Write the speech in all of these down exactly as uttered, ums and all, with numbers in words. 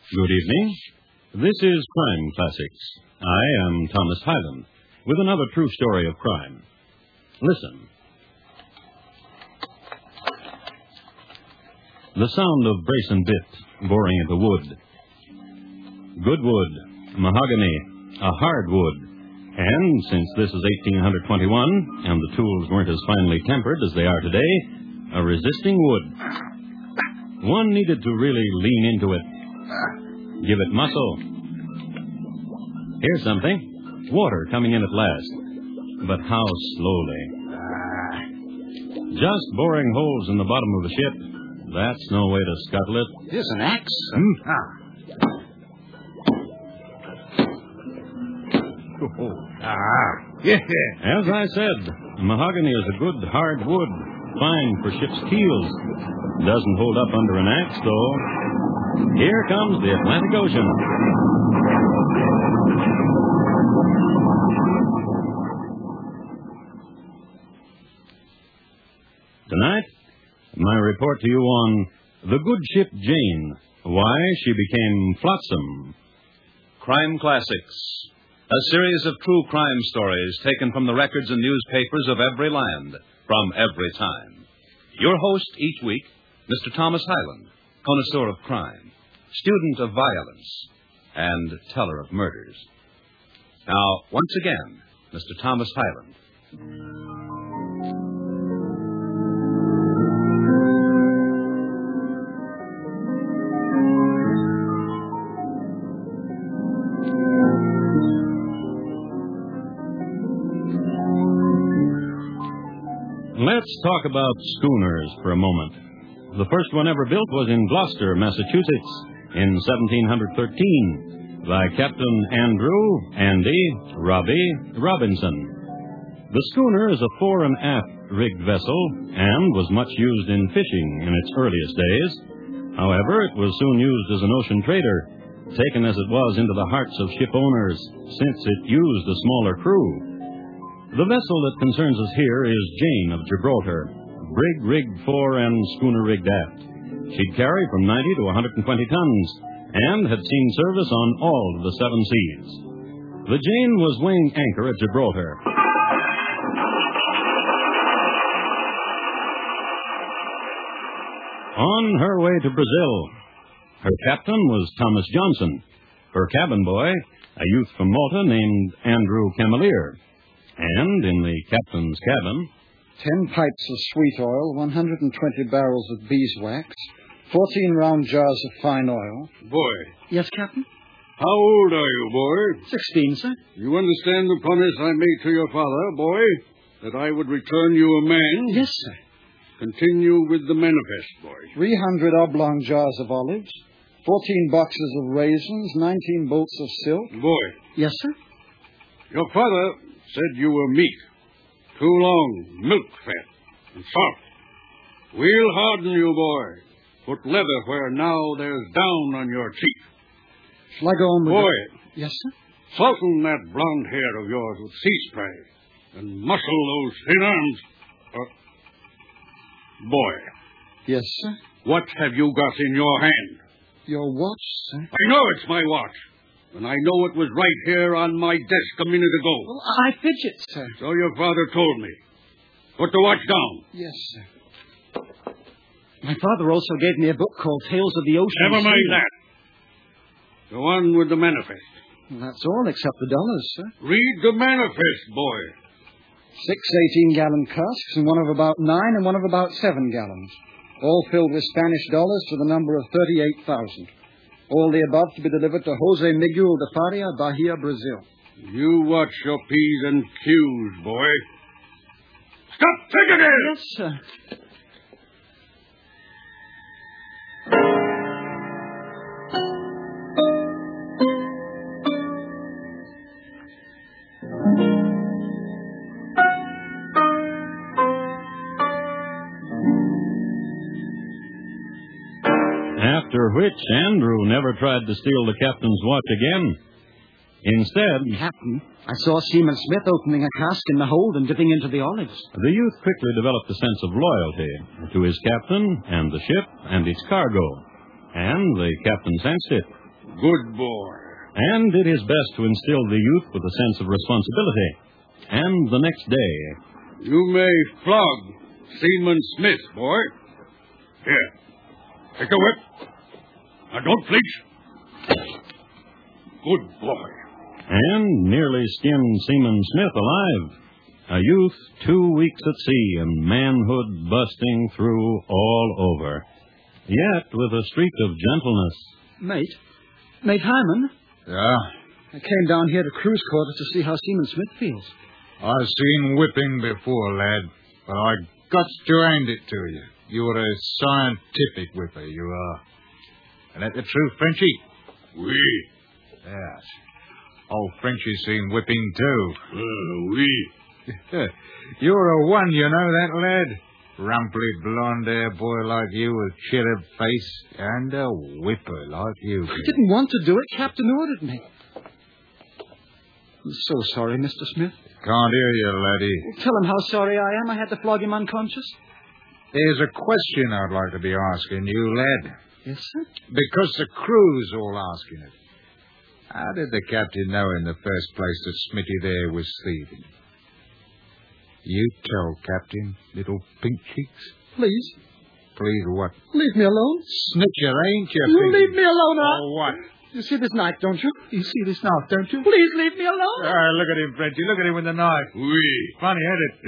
Good evening. This is Crime Classics. I am Thomas Hyland with another true story of crime. Listen. The sound of brace and bit boring into wood. Good wood, mahogany, a hard wood. And since this is eighteen twenty-one and the tools weren't as finely tempered as they are today, a resisting wood. One needed to really lean into it. Give it muscle. Here's something. Water coming in at last. But how slowly. Just boring holes in the bottom of the ship. That's no way to scuttle it. Here's an axe. Hmm? Ah. Ah. Yeah. As I said, mahogany is a good, hard wood. Fine for ship's keels. Doesn't hold up under an axe, though. Here comes the Atlantic Ocean. Tonight, my report to you on the good ship Jane, why she became flotsam. Crime Classics, a series of true crime stories taken from the records and newspapers of every land, from every time. Your host each week, Mister Thomas Hyland, connoisseur of crime, student of violence, and teller of murders. Now, once again, Mister Thomas Hyland. Let's talk about schooners for a moment. The first one ever built was in Gloucester, Massachusetts, in seventeen thirteen, by Captain Andrew Andy Robbie Robinson. The schooner is a fore and aft rigged vessel and was much used in fishing in its earliest days. However, it was soon used as an ocean trader, taken as it was into the hearts of ship owners, since it used a smaller crew. The vessel that concerns us here is Jane of Gibraltar, brig rigged fore and schooner rigged aft. She'd carry from ninety to one hundred twenty tons and had seen service on all of the seven seas. The Jane was weighing anchor at Gibraltar. On her way to Brazil. Her captain was Thomas Johnson. Her cabin boy, a youth from Malta named Andrew Camelier. And in the captain's cabin, Ten pipes of sweet oil, one hundred twenty barrels of beeswax, fourteen round jars of fine oil. Boy. Yes, Captain? How old are you, boy? Sixteen, sir. You understand the promise I made to your father, boy? That I would return you a man? Yes, sir. Continue with the manifest, boy. Three hundred oblong jars of olives, fourteen boxes of raisins, nineteen bolts of silk. Boy. Yes, sir. Your father said you were meat. Too long, milk fat, and soft. We'll harden you, boy. Put leather where now there's down on your cheek. Shall I go on with Boy. it? Yes, sir. Soften that blonde hair of yours with sea spray, and muscle those thin arms. Uh, boy. Yes, sir. What have you got in your hand? Your watch, sir. I know it's my watch. And I know it was right here on my desk a minute ago. Well, I fidget, sir. So your father told me. Put the watch down. Yes, sir. My father also gave me a book called Tales of the Ocean. Never mind that. Go on with the manifest. Well, that's all except the dollars, sir. Read the manifest, boy. Six eighteen-gallon casks and one of about nine and one of about seven gallons. All filled with Spanish dollars to the number of thirty-eight thousand. All the above to be delivered to Jose Miguel de Faria, Bahia, Brazil. You watch your P's and Q's, boy. Stop thinking it! Yes, sir. after which Andrew never tried to steal the captain's watch again. Instead, Captain, I saw Seaman Smith opening a cask in the hold and dipping into the olives. The youth quickly developed a sense of loyalty to his captain and the ship and its cargo. And the captain sensed it. Good boy. And did his best to instill the youth with a sense of responsibility. And the next day... You may flog Seaman Smith, boy. Here, take a whip. Now, don't flinch. Good boy. And nearly skinned Seaman Smith alive. A youth two weeks at sea and manhood busting through all over. Yet with a streak of gentleness. Mate? Mate Hyman? Yeah? I came down here to cruise quarters to see how Seaman Smith feels. I've seen whipping before, lad, but I got to hand it to you. You're a scientific whipper, you are. And that the truth, Frenchy? Oui. Yes. Old Frenchy's seen whipping, too. Uh, oui. You're a one, you know that, lad. Rumply blonde-hair boy like you with cherub face and a whipper like you. I didn't want to do it. Captain ordered me. I'm so sorry, Mister Smith. Can't hear you, laddie. Tell him how sorry I am I had to flog him unconscious. There's a question I'd like to be asking you, lad. Yes, sir? Because the crew's all asking it. How did the captain know in the first place that Smitty there was thieving? You tell, Captain, little pink cheeks. Please. Please what? Leave me alone. Snitcher, ain't you? You leave me alone, or... Oh, what? You see this knife, don't you? You see this knife, don't you? Please leave me alone. Ah, look at him, Frenchy. Look at him with the knife. Oui. Funny, ain't it?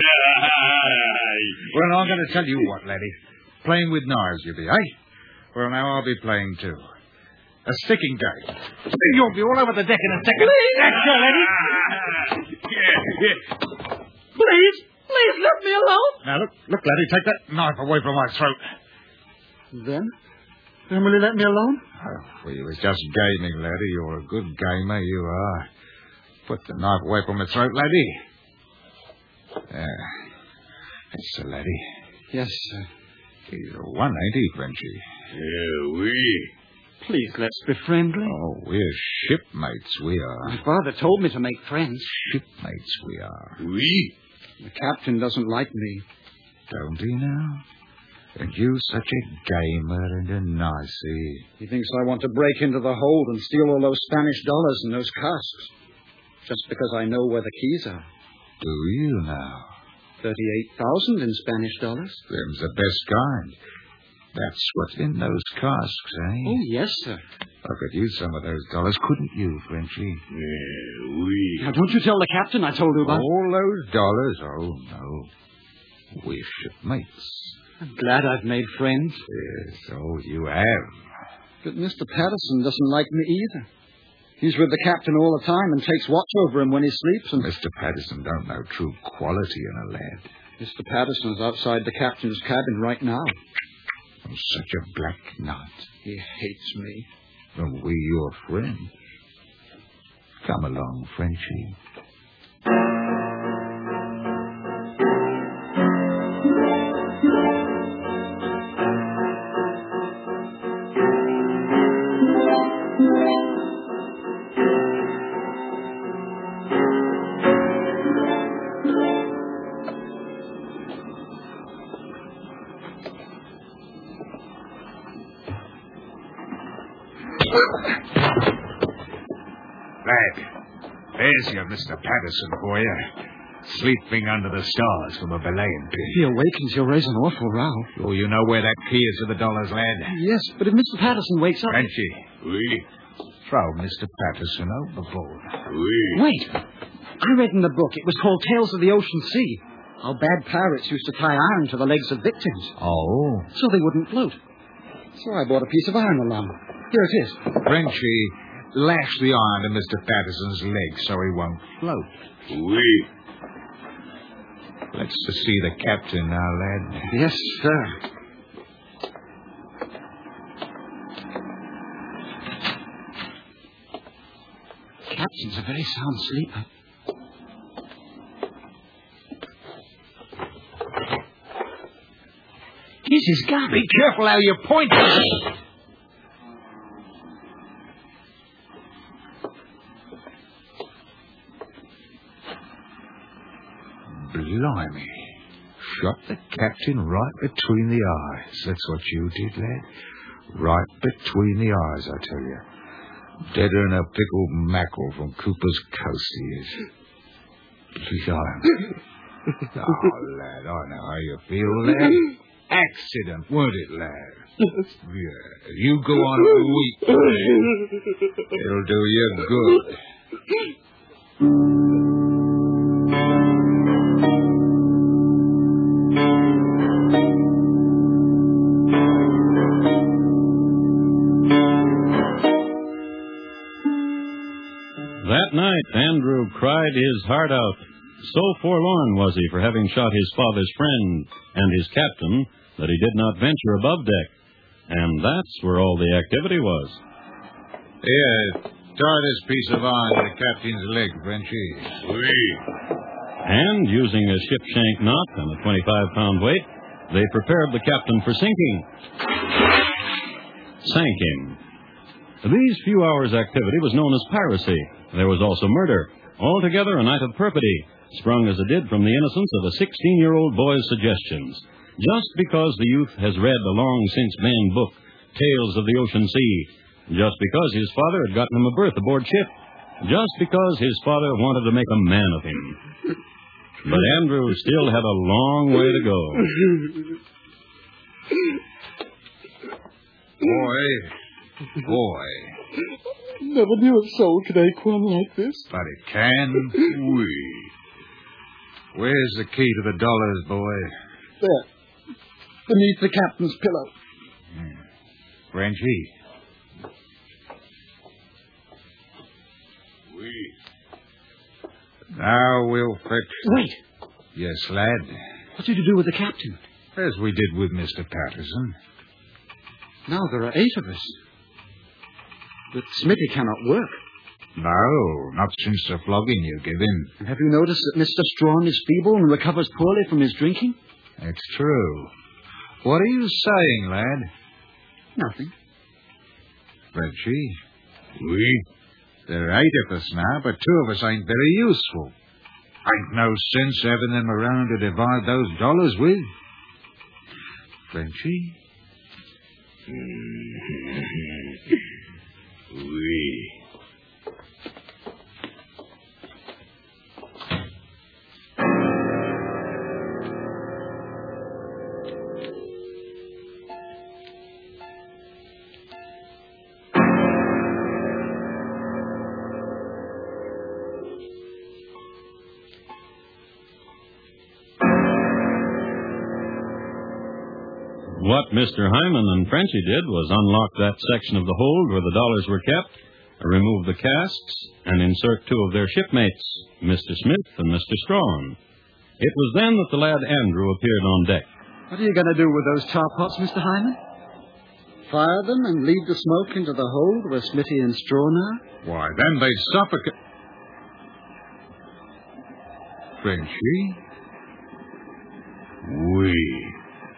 Well, I'm going to tell you what, laddie. Playing with knives, you be, eh? Well, now I'll be playing, too. A sticking game. You'll be all over the deck in a second. Please. That's your laddie. Yeah, yeah. Please. Please let me alone. Now, look, look, laddie. Take that knife away from my throat. Then? Then will you let me alone? Oh, well, you was just gaming, laddie. You're a good gamer, you are. Put the knife away from my throat, laddie. There. That's the laddie. Yes, sir. He's a one, ain't he, Frenchy? Yeah, oui. Please, let's be friendly. Oh, we're shipmates, we are. My father told me to make friends. Shipmates, we are. Oui. The captain doesn't like me. Don't he now? And you such a gamer and a nicey. He thinks I want to break into the hold and steal all those Spanish dollars and those casks. Just because I know where the keys are. Do you now? Thirty-eight thousand in Spanish dollars. Them's the best kind. That's what's in those casks, eh? Oh, yes, sir. I could use some of those dollars, couldn't you, Frenchy? Yeah, oui. Now, don't you tell the captain I told you about. All those dollars? Oh, no. We're shipmates. I'm glad I've made friends. Yes, oh, you have. But Mister Patterson doesn't like me either. He's with the captain all the time and takes watch over him when he sleeps. And Mister Patterson don't know true quality in a lad. Mister Patterson's outside the captain's cabin right now. Oh, such a black night. He hates me. And we your friends. Come along, Frenchy. Lad, there's your Mister Patterson for you. Sleeping under the stars from a belaying pin. If he awakens, he'll raise an awful row. Oh, you know where that key is to the dollars, lad? Yes, but if Mister Patterson wakes up... Frenchy, Oui. throw Mister Patterson overboard. Oui. Wait. I read in the book it was called Tales of the Ocean Sea. How bad pirates used to tie iron to the legs of victims. Oh. So they wouldn't float. So I bought a piece of iron along. Here it is. Frenchy, lash the iron to Mister Patterson's leg so he won't float. Oui. Let's see the captain now, lad. Yes, sir. Captain's a very sound sleeper. Here's his gun. Be careful how you point it. Blimey. Shot the captain right between the eyes. That's what you did, lad. Right between the eyes, I tell you. Deader than a pickled mackerel from Cooper's Coast, he is. She's on. Oh, lad, I know how you feel, lad. Accident, weren't it, lad? Yeah, you go on a week. It'll do you good. That night, Andrew cried his heart out. So forlorn was he for having shot his father's friend and his captain that he did not venture above deck. And that's where all the activity was. Here, tie this piece of iron to the captain's leg, Frenchy. Oui. And, using a ship-shank knot and a twenty-five pound weight, they prepared the captain for sinking. Sank him. These few hours' activity was known as piracy. There was also murder. Altogether a night of perfidy, sprung as it did from the innocence of a sixteen-year-old boy's suggestions. Just because the youth has read a long-since-banned book, Tales of the Ocean Sea. Just because his father had gotten him a berth aboard ship. Just because his father wanted to make a man of him. But Andrew still had a long way to go. Boy, boy. Never knew a soul could ache one like this. But it can. Oui. Where's the key to the dollars, boy? There. Beneath the captain's pillow. Hmm. Frenchy. Oui. Now we'll fetch... Wait. Yes, lad. What did you do with the captain? As we did with Mister Patterson. Now there are eight of us. But Smitty cannot work. No, not since the flogging you give him. And have you noticed that Mister Strong is feeble and recovers poorly from his drinking? It's true. What are you saying, lad? Nothing. Frenchy, Oui. there are eight of us now, but two of us ain't very useful. Ain't no sense having them around to divide those dollars with. Frenchy? Oui. What Mister Hyman and Frenchy did was unlock that section of the hold where the dollars were kept, remove the casks, and insert two of their shipmates, Mister Smith and Mister Strong. It was then that the lad Andrew appeared on deck. What are you going to do with those tar pots, Mister Hyman? Fire them and lead the smoke into the hold where Smitty and Strong are? Why, then they'd suffocate. Frenchy? Oui.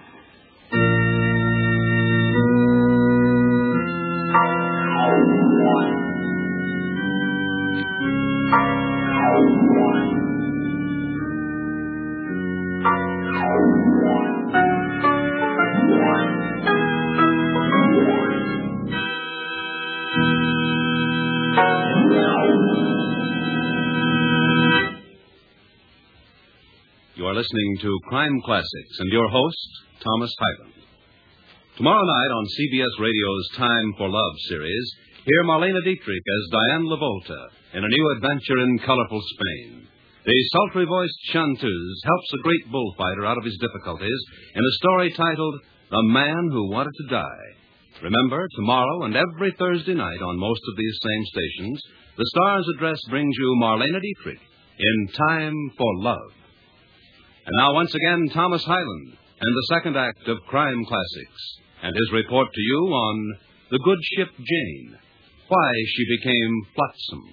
You are listening to Crime Classics and your host, Thomas Hyland. Tomorrow night on C B S Radio's Time for Love series, hear Marlene Dietrich as Diane Lavolta in a new adventure in colorful Spain. The sultry-voiced chanteuse helps a great bullfighter out of his difficulties in a story titled The Man Who Wanted to Die. Remember, tomorrow and every Thursday night on most of these same stations, the Star's Address brings you Marlene Dietrich in Time for Love. And now, once again, Thomas Hyland and the second act of Crime Classics and his report to you on the good ship Jane, why she became flotsam.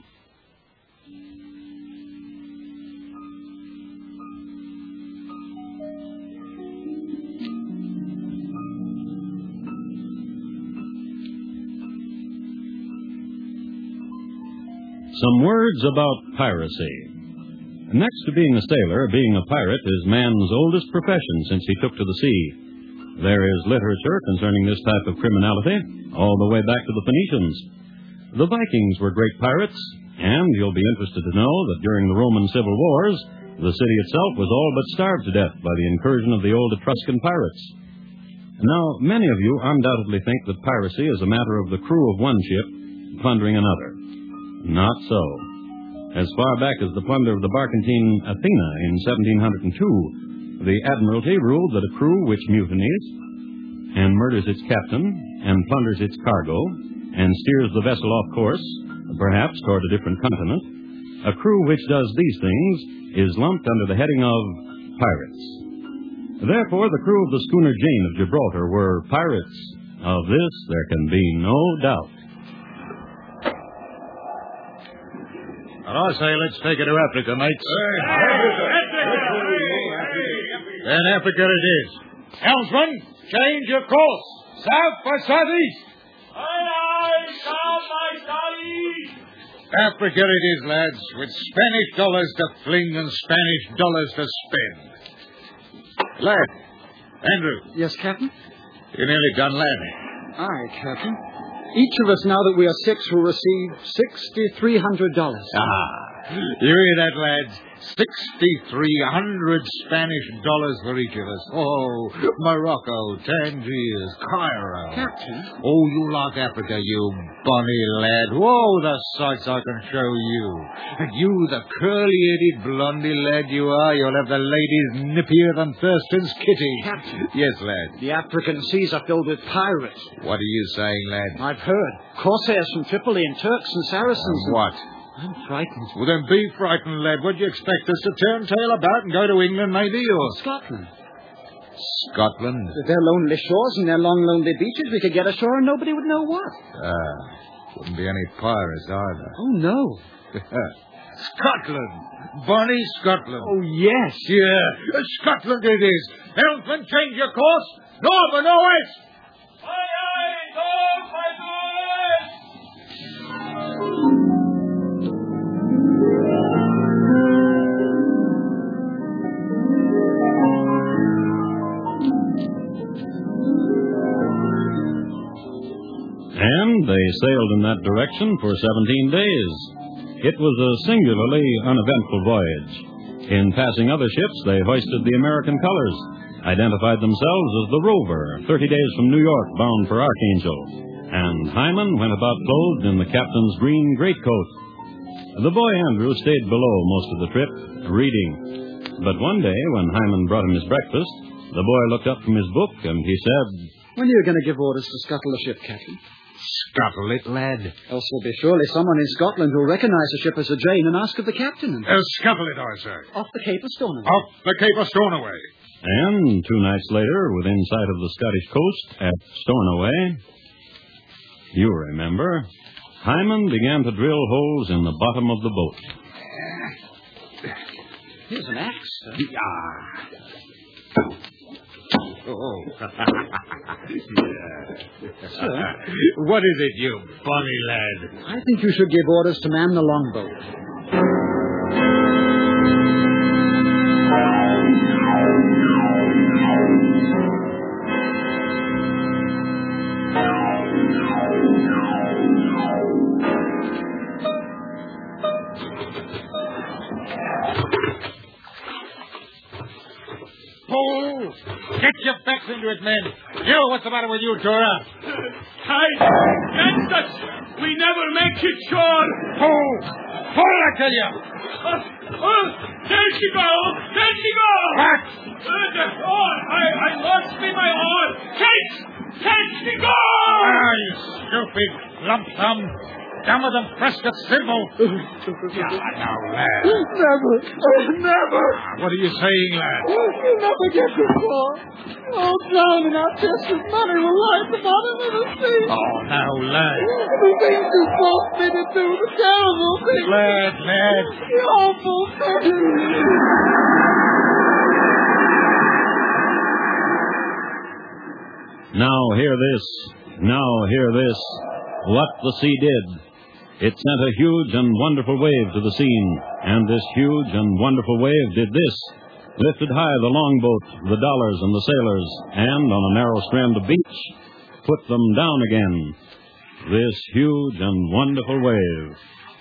Some words about piracy. Next to being a sailor, being a pirate is man's oldest profession since he took to the sea. There is literature concerning this type of criminality all the way back to the Phoenicians. The Vikings were great pirates, and you'll be interested to know that during the Roman Civil Wars, the city itself was all but starved to death by the incursion of the old Etruscan pirates. Now, many of you undoubtedly think that piracy is a matter of the crew of one ship plundering another. Not so. As far back as the plunder of the barkentine Athena in seventeen oh two, the Admiralty ruled that a crew which mutinies and murders its captain and plunders its cargo and steers the vessel off course, perhaps toward a different continent, a crew which does these things is lumped under the heading of pirates. Therefore, the crew of the schooner Jane of Gibraltar were pirates. Of this there can be no doubt. And I say let's take it to Africa, mates. Then Africa it is. Helmsman, change your course. South by southeast. Aye, aye, south by southeast. Africa it is, lads, with Spanish dollars to fling and Spanish dollars to spend. Lad, Andrew. Yes, Captain? You nearly done, lad. Aye, Captain. Each of us, now that we are six, will receive six thousand three hundred dollars. Ah, you hear that, lads? Sixty-three hundred Spanish dollars for each of us. Oh, Morocco, Tangiers, Cairo. Captain? Oh, you like Africa, you bonny lad. Whoa, the sights I can show you. And you, the curly-headed, blondie lad you are, you'll have the ladies nippier than Thurston's kitty. Captain? Yes, lad. The African seas are filled with pirates. What are you saying, lad? I've heard. Corsairs from Tripoli and Turks and Saracens. And what? I'm frightened. Well, then be frightened, lad. What do you expect us to turn tail about and go to England, maybe, or... Scotland. Scotland? With their lonely shores and their long, lonely beaches, we could get ashore and nobody would know what. Ah, wouldn't be any pirates either. Oh, no. Scotland! Bonnie Scotland! Oh, yes. Yeah, Scotland it is. Helmsman, change your course. North or northwest? Aye, aye, north by northwest. And they sailed in that direction for seventeen days. It was a singularly uneventful voyage. In passing other ships, they hoisted the American colors, identified themselves as the Rover, thirty days from New York, bound for Archangel. And Hyman went about clothed in the captain's green greatcoat. The boy Andrew stayed below most of the trip, reading. But one day, when Hyman brought him his breakfast, the boy looked up from his book and he said, "When are you going to give orders to scuttle the ship, Captain?" Scuttle it, lad. Else there'll be surely someone in Scotland who'll recognize the ship as a Jane and ask of the captain. Uh, scuttle it, I say. Off the Cape of Stornoway. Off the Cape of Stornoway. And two nights later, within sight of the Scottish coast at Stornoway, you remember, Hyman began to drill holes in the bottom of the boat. Here's an axe, sir. Ah. Oh. Sir? What is it, you bonny lad? I think you should give orders to man the longboat. Oh, get your backs into it, men. You, what's the matter with you, Dora? Tide against us. We never make it shore. Pull! Pull, I tell you! Uh, oh, there she goes. There she goes. What? Uh, the oar. I, I lost me my oar. Catch! Catch the goal! Ah, you stupid lump thumb. Down with them Prescott Symbol. Yeah, now, lad. Never. Oh, never. What are you saying, lad? You'll never get this far. Oh, drowning our chests of money will lie at the bottom of the sea. Oh, now, lad. The things you forced me to do, the terrible things. Lad, lad. The awful things. Now hear this. Now hear this. What the sea did. It sent a huge and wonderful wave to the scene, and this huge and wonderful wave did this. Lifted high the longboat, the dollars, and the sailors, and on a narrow strand of beach, put them down again. this huge and wonderful wave.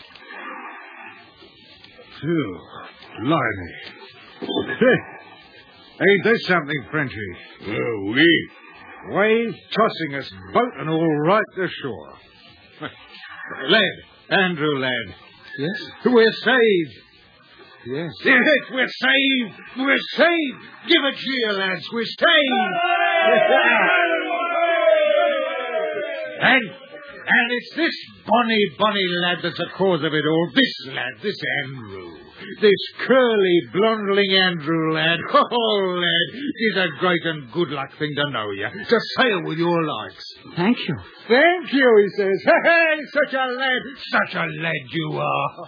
Phew, blimey. Ain't this something, Frenchy? Uh, we. Wave tossing us boat and all right to shore. Lad, Andrew, lad. Yes? We're saved. Yes. Yes, we're saved. We're saved. Give a cheer, lads. We're saved. and, and it's this bonny, bonny lad that's the cause of it all. This lad, this Andrew. This curly, blondling Andrew, lad. Oh, lad, it's a great and good luck thing to know you. To sail with your likes. Thank you. Thank you, he says. Hey, such a lad. Such a lad you are.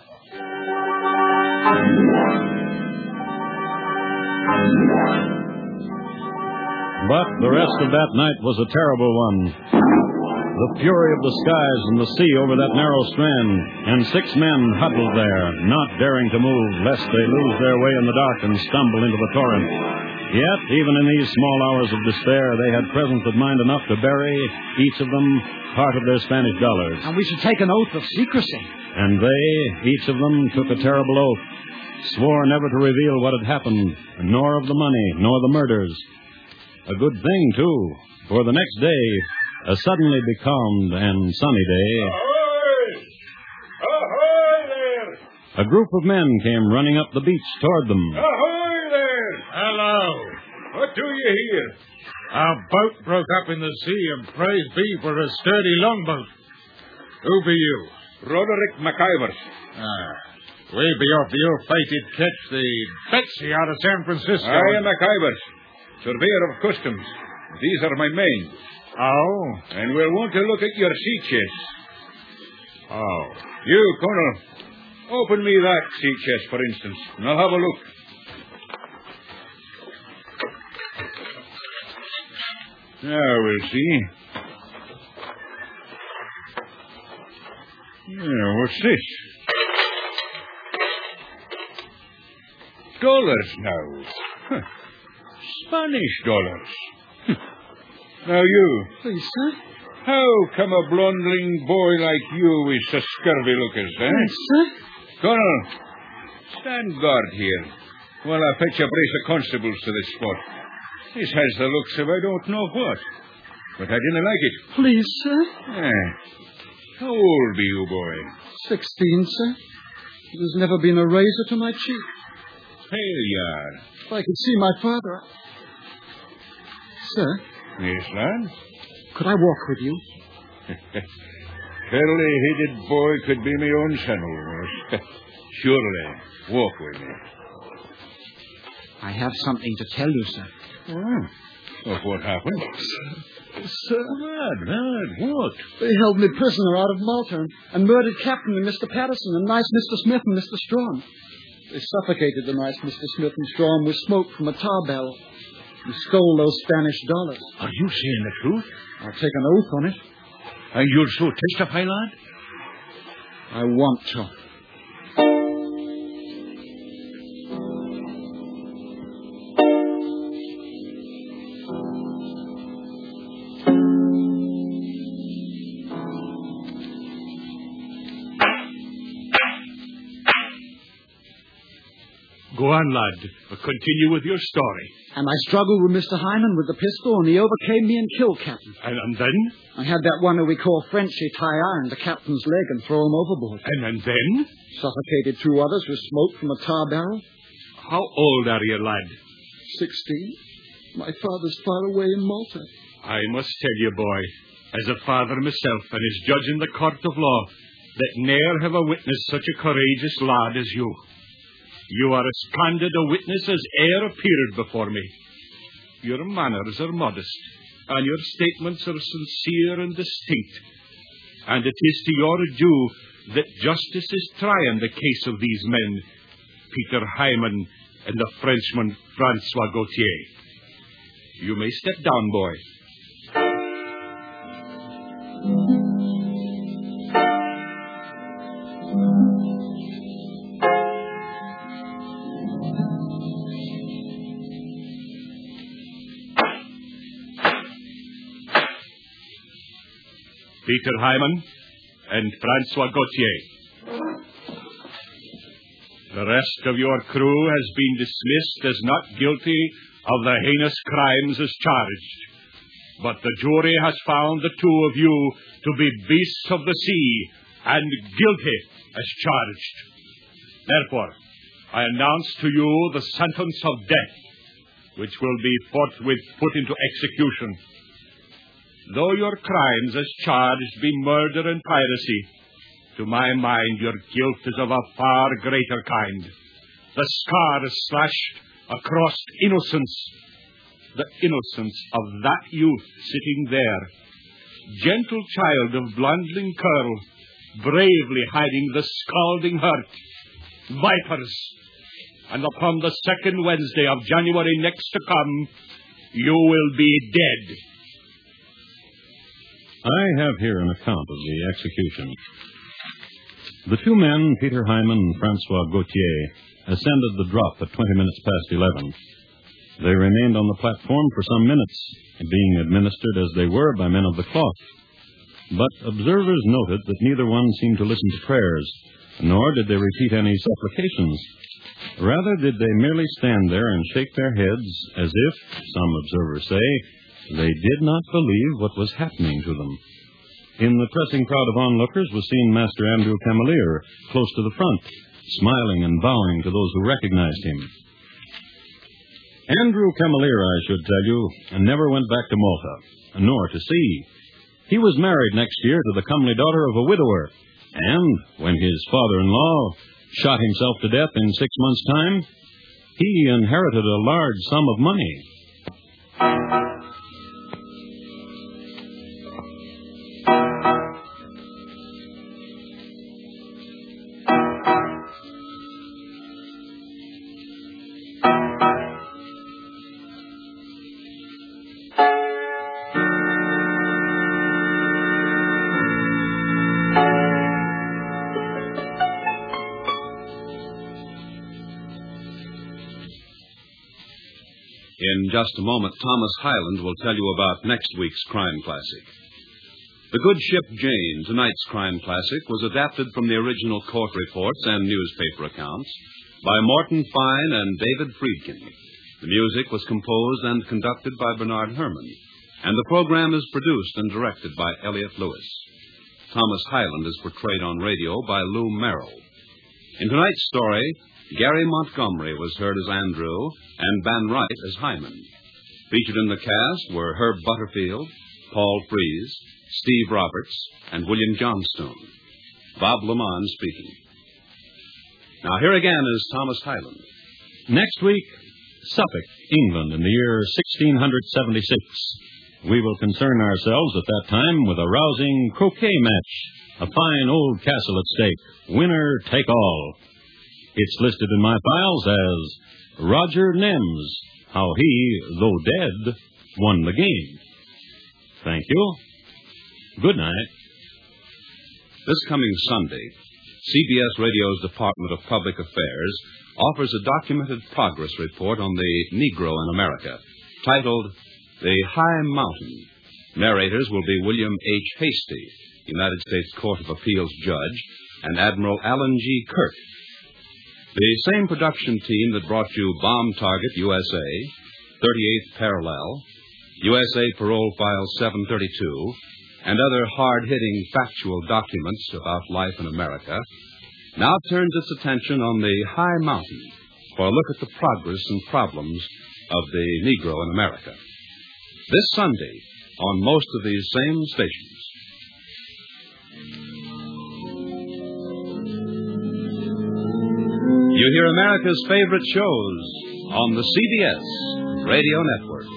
But the rest of that night was a terrible one. The fury of the skies and the sea over that narrow strand, and six men huddled there, not daring to move, lest they lose their way in the dark and stumble into the torrent. Yet, even in these small hours of despair, they had presence of mind enough to bury, each of them, part of their Spanish dollars. And we should take an oath of secrecy. And they, each of them, took a terrible oath, swore never to reveal what had happened, nor of the money, nor the murders. A good thing, too, for the next day, a suddenly becalmed and sunny day, Ahoy! Ahoy there! a group of men came running up the beach toward them. Ahoy there! Hello. What do you hear? Our boat broke up in the sea, and praise be for a sturdy longboat. Who be you? Roderick McIvers. Ah, we be off the ill-fated catch, the Betsy, out of San Francisco. I am McIvers, surveyor of customs. These are my men. Oh? And we'll want to look at your sea chest. Oh. You, Colonel, open me that sea chest, for instance, and I'll have a look. Now we'll see. Yeah, what's this? Dollars now. Huh. Spanish dollars. Now you. Please, sir. How come a blondling boy like you with such scurvy lookers, eh? Please, sir. Colonel, stand guard here while I fetch a brace of constables to this spot. This has the looks of I don't know what, but I didn't like it. Please, sir. Eh. How old be you, boy? Sixteen, sir. There's never been a razor to my cheek. Pale you are. If I could see my father... Sir, Yes, lad? could I walk with you? Curly-headed boy could be my own son, almost. Surely. Walk with me. I have something to tell you, sir. Oh. Well, what happened? Sir? Lad, lad, what? They held me prisoner out of Malta and, and murdered Captain and Mister Patterson and nice Mister Smith and Mister Strawn. They suffocated the nice Mister Smith and Strawn with smoke from a tar barrel and stole those Spanish dollars. Are you saying the truth? I'll take an oath on it. And you'll so testify, lad? I want to. Go on, lad. Continue with your story. And I struggled with Mister Hyman with the pistol, and he overcame me and killed Captain. And, and then? I had that one who we call Frenchy tie iron the captain's leg and throw him overboard. And, and then? Suffocated two others with smoke from a tar barrel. How old are you, lad? Sixteen. My father's far away in Malta. I must tell you, boy, as a father myself and as judge in the court of law, that ne'er have I witnessed such a courageous lad as you. You are as candid a witness as e'er appeared before me. Your manners are modest, and your statements are sincere and distinct. And it is to your due that justice is trying the case of these men, Peter Hyman and the Frenchman Francois Gauthier. You may step down, boy. Peter Hyman, and Francois Gauthier. The rest of your crew has been dismissed as not guilty of the heinous crimes as charged. But the jury has found the two of you to be beasts of the sea and guilty as charged. Therefore, I announce to you the sentence of death, which will be forthwith put into execution. Though your crimes as charged be murder and piracy, to my mind your guilt is of a far greater kind. The scar is slashed across innocence, the innocence of that youth sitting there, gentle child of blondling curl, bravely hiding the scalding hurt. Vipers! And upon the second Wednesday of January next to come, you will be dead. I have here an account of the execution. The two men, Peter Hyman and Francois Gauthier, ascended the drop at twenty minutes past eleven. They remained on the platform for some minutes, being administered as they were by men of the cloth. But observers noted that neither one seemed to listen to prayers, nor did they repeat any supplications. Rather did they merely stand there and shake their heads as if, some observers say, they did not believe what was happening to them. In the pressing crowd of onlookers was seen Master Andrew Camelier, close to the front, smiling and bowing to those who recognized him. Andrew Camelier, I should tell you, never went back to Malta, nor to sea. He was married next year to the comely daughter of a widower, and when his father-in-law shot himself to death in six months' time, he inherited a large sum of money. In just a moment, Thomas Hyland will tell you about next week's Crime Classic. The Good Ship Jane, tonight's Crime Classic, was adapted from the original court reports and newspaper accounts by Morton Fine and David Friedkin. The music was composed and conducted by Bernard Herrmann, and the program is produced and directed by Elliott Lewis. Thomas Hyland is portrayed on radio by Lou Merrill. In tonight's story, Gary Montgomery was heard as Andrew and Van Wright as Hyman. Featured in the cast were Herb Butterfield, Paul Frees, Steve Roberts, and William Johnstone. Bob Lamont speaking. Now here again is Thomas Hyland. Next week, Suffolk, England, in the year sixteen seventy-six. We will concern ourselves at that time with a rousing croquet match, a fine old castle at stake, winner take all. It's listed in my files as Roger Nems, how he, though dead, won the game. Thank you. Good night. This coming Sunday, C B S Radio's Department of Public Affairs offers a documented progress report on the Negro in America, titled The High Mountain. Narrators will be William H. Hasty, United States Court of Appeals judge, and Admiral Alan G. Kirk. The same production team that brought you Bomb Target U S A, thirty-eighth Parallel, U S A Parole File seven thirty-two, and other hard-hitting factual documents about life in America, now turns its attention on the High Mountain for a look at the progress and problems of the Negro in America. This Sunday on most of these same stations. You hear America's favorite shows on the C B S Radio Network.